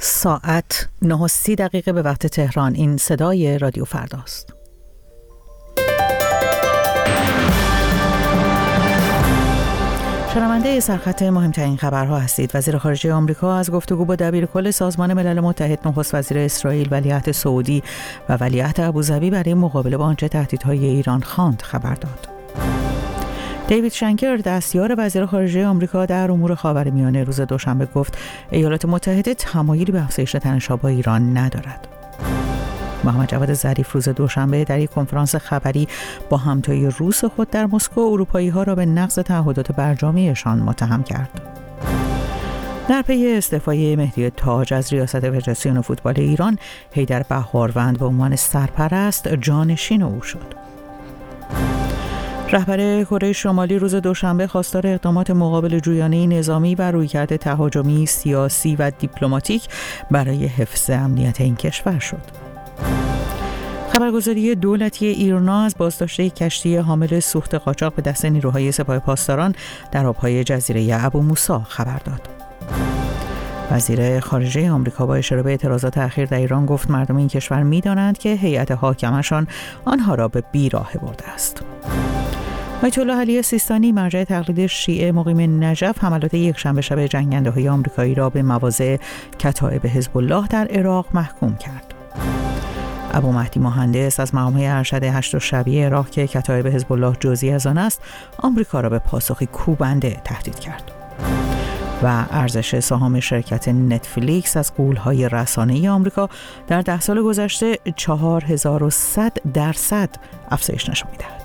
ساعت 9:30 به وقت تهران. این صدای رادیو فرداست. شنونده سرخط مهمترین خبرها هستید. وزیر خارجه آمریکا از گفتگو با دبیرکل سازمان ملل متحد، نخست وزیر اسرائیل، ولیعهد سعودی و ولیعهد ابوظبی برای مقابله با آنچه تهدیدهای ایران خواند خبر داد. دیوید شنکر، دستیار وزیر خارجه آمریکا در امور خاورمیانه، روز دوشنبه گفت ایالات متحده تمایلی به افزایش تنش‌ها با ایران ندارد. محمد جواد ظریف روز دوشنبه در یک کنفرانس خبری با همتای روس خود در مسکو اروپایی‌ها را به نقض تعهدات برجامه‌شان متهم کرد. در پی استعفای مهدی تاج از ریاست فدراسیون فوتبال ایران، حیدر بهاروند به عنوان سرپرست جانشین او شد. رهبر کره شمالی روز دوشنبه خواستار اقدامات مقابل جویانه نظامی و رویکرد تهاجمی، سیاسی و دیپلماتیک برای حفظ امنیت این کشور شد. خبرگزاری دولتی ایرنا از بازداشت کشتی حامل سوخت قاچاق به دست نیروهای سپاه پاسداران در آبهای جزیره ابو موسی خبر داد. وزیر خارجه آمریکا با اشاره به اعتراضات اخیر در ایران گفت مردم این کشور می‌دانند که هیئت حاکمشان آنها را به بیراه برده است. آیت الله علی سیستانی، مرجع تقلید شیعه مقیم نجف، حملات یکشنبه شب جنگنده‌های آمریکایی را به مواضع کتایب حزب الله در عراق محکوم کرد. ابو مهدی مهندس از مقام‌های ارشد هشت شبیه عراق که کتایب حزب الله جزئی از آن است، آمریکا را به پاسخی کوبنده تهدید کرد. و ارزش سهام شرکت نتفلیکس از غول‌های رسانه‌ای آمریکا در 10 سال گذشته 4100% افزایش نشان می‌دهد.